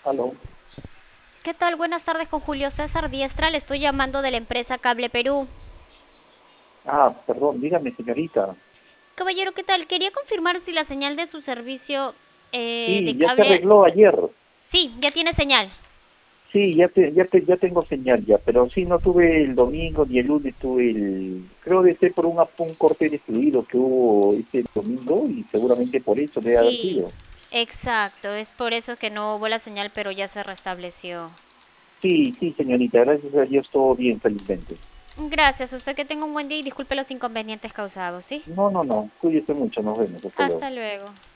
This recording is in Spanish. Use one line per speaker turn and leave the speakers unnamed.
Aló.
¿Qué tal? Buenas tardes con Julio César Diestra. Le estoy llamando de la empresa Cable Perú.
Perdón, dígame, señorita.
Caballero, ¿qué tal? Quería confirmar si la señal de su servicio de
Sí, ya se
cable...
arregló ayer.
Sí, ya tiene señal.
Sí, ya tengo señal ya, pero sí, no tuve el domingo ni el lunes, creo que fue por un corte de fluido que hubo este domingo y seguramente por eso debe haber
Sí,
sido.
exacto. Es por eso que no hubo la señal, pero ya se restableció.
Sí, sí, señorita, gracias a Dios todo bien, felizmente.
Gracias. Usted que tenga un buen día y disculpe los inconvenientes causados, ¿sí?
No, no, no, cuídese mucho, nos vemos, hasta luego.
Hasta luego.